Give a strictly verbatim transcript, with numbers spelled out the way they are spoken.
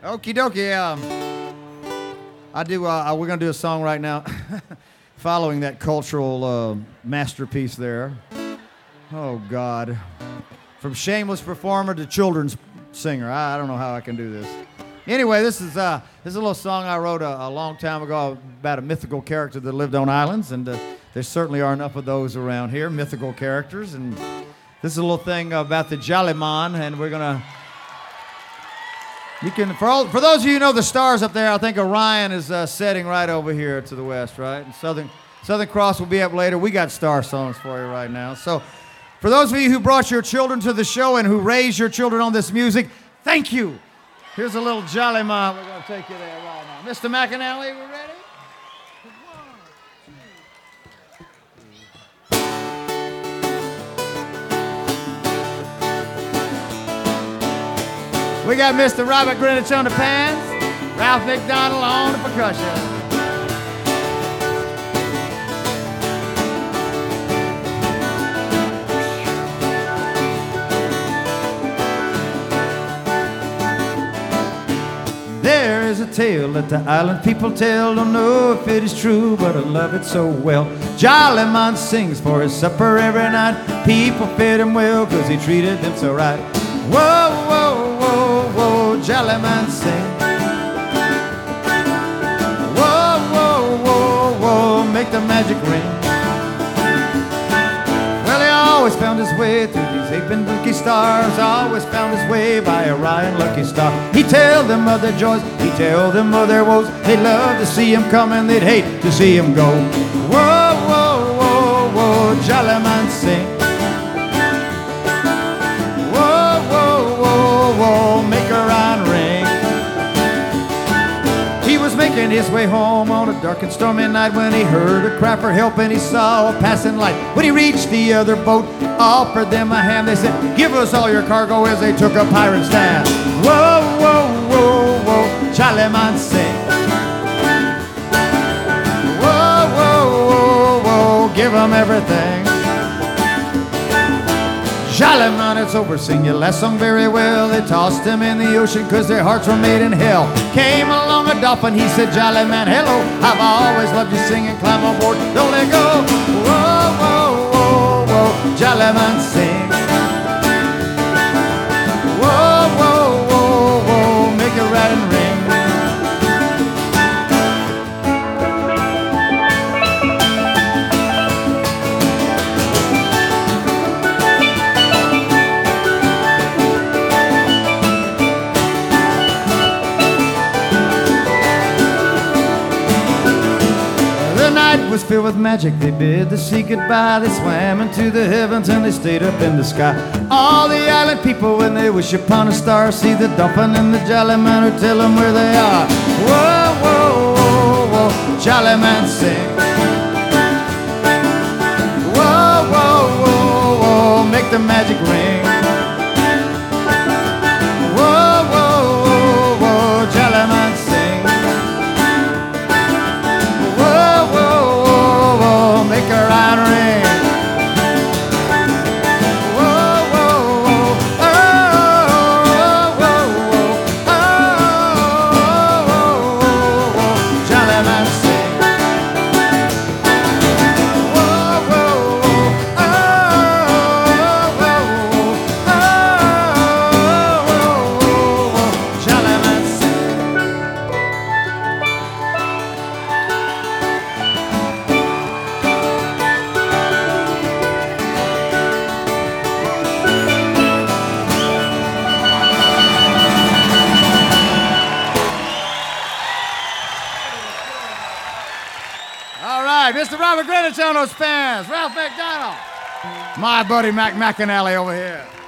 Okie dokie. Um, I do. Uh, we're gonna do a song right now, following that cultural uh, masterpiece there. Oh God, from shameless performer to children's singer. I, I don't know how I can do this. Anyway, this is uh, this is a little song I wrote a, a long time ago about a mythical character that lived on islands, and uh, there certainly are enough of those around here, mythical characters. And this is a little thing about the Jollyman, and we're gonna. You can, for all, for those of you who know the stars up there, I think Orion is uh, setting right over here to the west, right? And Southern, Southern Cross will be up later. We got star songs for you right now. So, for those of you who brought your children to the show and who raised your children on this music, thank you. Here's a little Jollyman. We're going to take you there right now. Mister McAnally, we ready? We got Mister Robert Greenwich on the pans, Ralph McDonald on the percussion. There is a tale that the island people tell, don't know if it is true, but I love it so well. Jollyman sings for his supper every night. People fed him well, cause he treated them so right. Whoa, whoa, whoa, whoa, Jollyman sing. Whoa, whoa, whoa, whoa, make the magic ring. Well, he always found his way through these eight been lucky stars. Always found his way by Orion lucky star. He'd tell them of their joys, he'd tell them of their woes. They'd love to see him come and they'd hate to see him go. Whoa, whoa, whoa, whoa, Jollyman sing. Whoa, make a Orion ring. He was making his way home on a dark and stormy night when he heard a cry for help and he saw a passing light. When he reached the other boat, offered them a hand. They said, give us all your cargo, as they took a pirate stand. Whoa, whoa, whoa, whoa, Jollyman sing. Whoa, whoa, whoa, whoa, give them everything. Jollyman, it's over, sing your last song very well. They tossed him in the ocean cause their hearts were made in hell. Came along a dolphin, he said, Jollyman, hello. I've always loved you, sing and climb on board, don't let go. Whoa, whoa, whoa, whoa, Jollyman sing. Whoa, whoa, whoa, whoa, make a riding ring. Was filled with magic. They bid the sea goodbye. They swam into the heavens and they stayed up in the sky. All the island people, when they wish upon a star, see the dolphin and the Jollyman who tell them where they are. Whoa, whoa, whoa, whoa, Jollyman sing. Whoa, whoa, whoa, whoa, make the magic ring. Whoa, whoa, whoa, whoa, Jollyman sing. Make a Orion ring. Whoa, whoa, whoa, oh, whoa, whoa, oh, whoa, whoa, whoa, Jollyman sing. Whoa, whoa, whoa, oh, whoa, whoa, oh, whoa, whoa, Jollyman sing. Mister Robert Greenwich on those fans. Ralph McDonald. My buddy Mac McAnally over here.